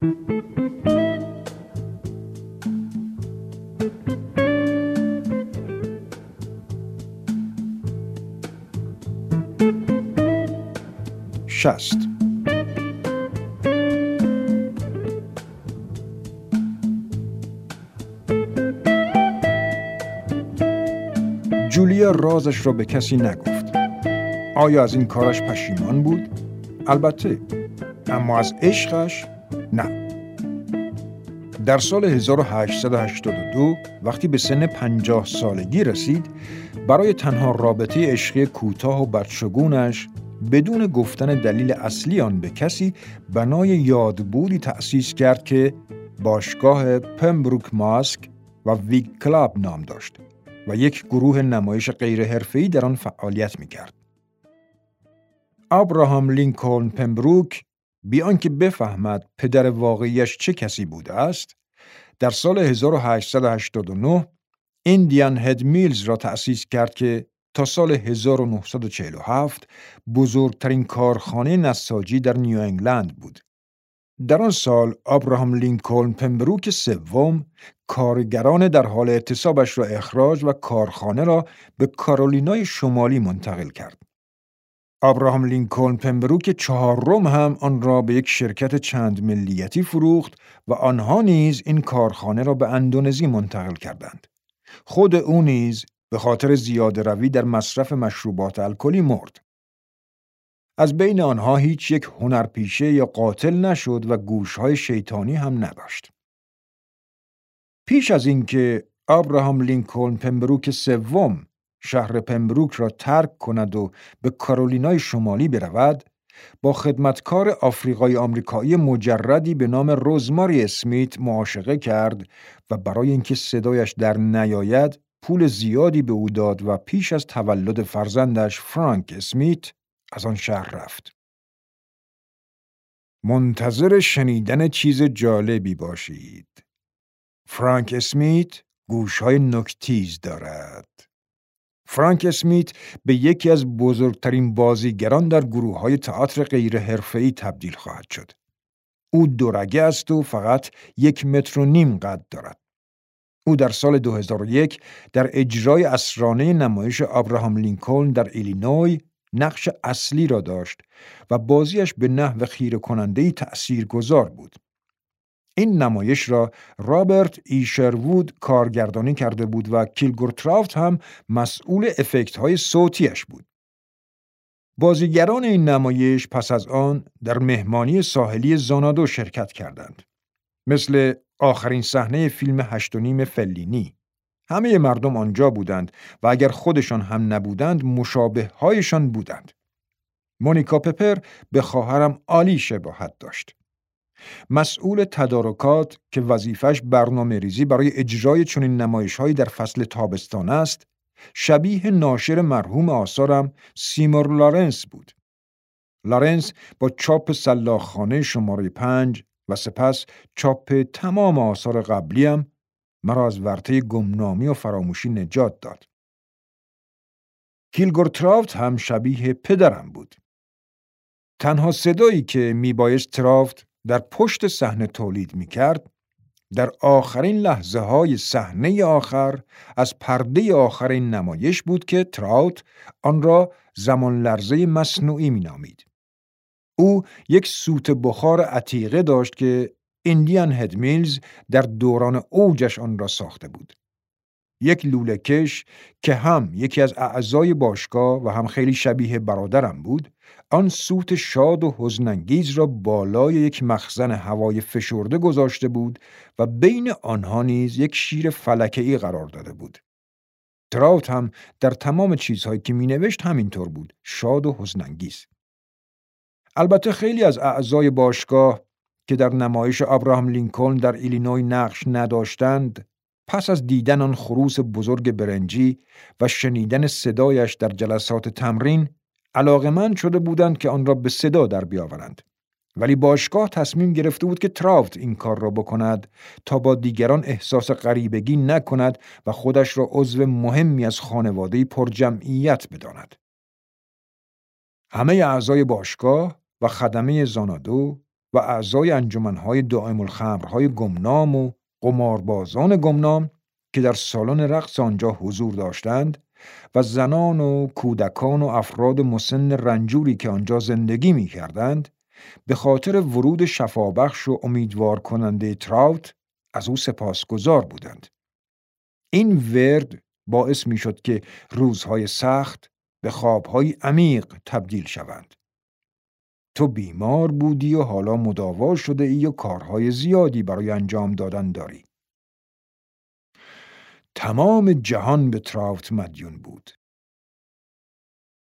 شست. جولیا رازش را به کسی نگفت. آیا از این کارش پشیمان بود؟ البته. اما از عشقش نه. در سال 1882 وقتی به سن 50 سالگی رسید، برای تنها رابطه عشقی کوتاه و بدشگونش بدون گفتن دلیل اصلی آن به کسی بنای یادبودی تأسیس کرد که باشگاه پمبروک ماسک و ویگ کلاب نام داشت و یک گروه نمایش غیر حرفه‌ای در آن فعالیت می‌کرد. ابراهام لینکلن پمبروک بی آنکه بفهمد پدر واقعیش چه کسی بوده است، در سال 1889 ایندیان هد میلز را تأسیس کرد که تا سال 1947 بزرگترین کارخانه نساجی در نیو انگلند بود. در آن سال ابراهام لینکلن پمبروک سوم کارگران در حال اعتصابش را اخراج و کارخانه را به کارولینای شمالی منتقل کرد. ابراهام لینکلن پمبروک چهارم هم آن را به یک شرکت چند ملیتی فروخت و آنها نیز این کارخانه را به اندونزی منتقل کردند. خود او نیز به خاطر زیاده روی در مصرف مشروبات الکلی مرد. از بین آنها هیچ یک هنرپیشه یا قاتل نشد و گوشهای شیطانی هم نداشت. پیش از اینکه ابراهام لینکلن پمبروک سوم شهر پمبروک را ترک کند و به کارولینای شمالی برود، با خدمتکار آفریقایی آمریکایی مجردی به نام روزماری اسمیت معاشقه کرد و برای اینکه صدایش در نیاید پول زیادی به او داد و پیش از تولد فرزندش فرانک اسمیت از آن شهر رفت. منتظر شنیدن چیز جالبی باشید. فرانک اسمیت گوشهای نوک‌تیز دارد. فرانک اسمیت به یکی از بزرگترین بازیگران در گروه‌های تئاتر غیر حرفه‌ای تبدیل خواهد شد. او دورگه است و فقط 1.5 متر قد دارد. او در سال 2001 در اجرای عصرانه نمایش ابراهام لینکلن در ایلینوی نقش اصلی را داشت و بازیش به نحو خیره کننده‌ای تأثیرگذار بود. این نمایش را رابرت ای شروود کارگردانی کرده بود و کیلگور ترافت هم مسئول افکت‌های صوتیش بود. بازیگران این نمایش پس از آن در مهمانی ساحلی زانادو شرکت کردند. مثل آخرین صحنه فیلم 8.5 فلینی. همه مردم آنجا بودند و اگر خودشان هم نبودند مشابه هایشان بودند. مونیکا پپر به خواهرم عالی شباهت داشت. مسئول تدارکات که وظیفش برنامه ریزی برای اجرای چنین نمایش‌هایی در فصل تابستان است، شبیه ناشر مرحوم آثارم سیمور لارنس بود. لارنس با چاپ سلاخخانه شماره 5 و سپس چاپ تمام آثار قبلیم مرا از ورطه گمنامی و فراموشی نجات داد. کیلگور ترافت هم شبیه پدرم بود. تنها صدایی که میبایست ترافت در پشت صحنه تولید میکرد، در آخرین لحظه های صحنه آخر از پرده آخر این نمایش بود که تراوت آن را زمان لرزه مصنوعی مینامید. او یک سوت بخار عتیقه داشت که ایندیان هد میلز در دوران اوجش آن را ساخته بود. یک لوله‌کش که هم یکی از اعضای باشگاه و هم خیلی شبیه برادرم بود، آن سوت شاد و حزن‌انگیز را بالای یک مخزن هوای فشرده گذاشته بود و بین آنها نیز یک شیر فلکه‌ای قرار داده بود. تراوت هم در تمام چیزهایی که می‌نوشت همینطور بود، شاد و حزن‌انگیز. البته خیلی از اعضای باشگاه که در نمایش ابراهام لینکلن در ایلینوی نقش نداشتند، پس از دیدن آن خروس بزرگ برنجی و شنیدن صدایش در جلسات تمرین علاقه‌مند شده بودند که آن را به صدا در بیاورند. ولی باشگاه تصمیم گرفته بود که تراوت این کار را بکند تا با دیگران احساس غریبگی نکند و خودش را عضو مهمی از خانواده پرجمعیت بداند. همه اعضای باشگاه و خدمه زانادو و اعضای انجمنهای دائم الخمرهای گمنام و قماربازان گمنام که در سالن رقص آنجا حضور داشتند و زنان و کودکان و افراد مسن رنجوری که آنجا زندگی می کردند به خاطر ورود شفابخش و امیدوار کننده تراوت از او سپاسگزار بودند. این ورد باعث می شد که روزهای سخت به خوابهای عمیق تبدیل شوند. تو بیمار بودی و حالا مداوا شده ای و کارهای زیادی برای انجام دادن داری. تمام جهان به تراوت مدیون بود.